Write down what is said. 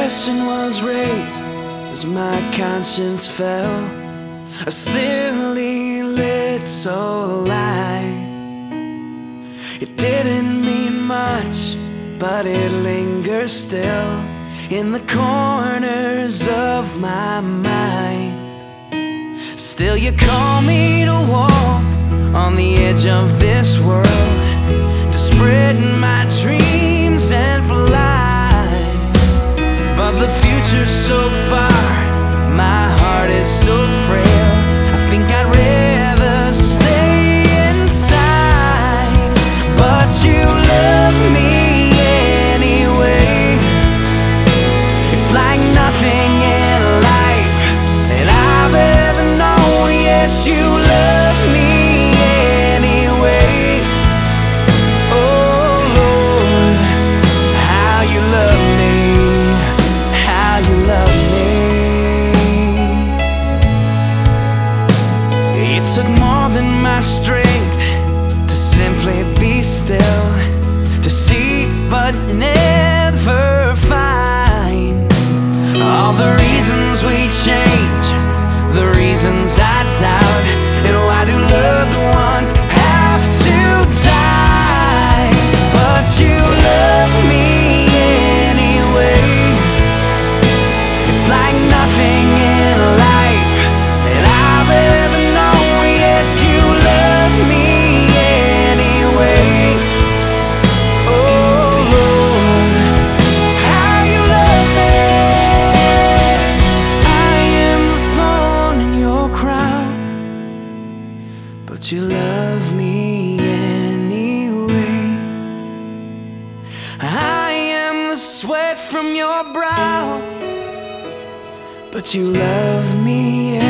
question was raised as my conscience fell, a silly little lie. It didn't mean much, but it lingers still in the corners of my mind. Still you call me to walk on the edge of this world, to spread my dreams and fly. But the future's so far, my heart is so frail, I think I'd rather stay inside. But you love me anyway. It's like nothing in life that I've ever known. Yes, you love me anyway. Oh Lord, how you love me, how you love me. It took more than my strength to simply be still, to seek but never find all the reasons we change, the reasons I doubt, and why do loved ones have to die? But you love me anyway. It's like nothing in life that I've ever known. Yes, you love me anyway. Oh Lord, how you love me. I am the thorn in your crown, but you love me anyway. I am the sweat from your brow, but you love me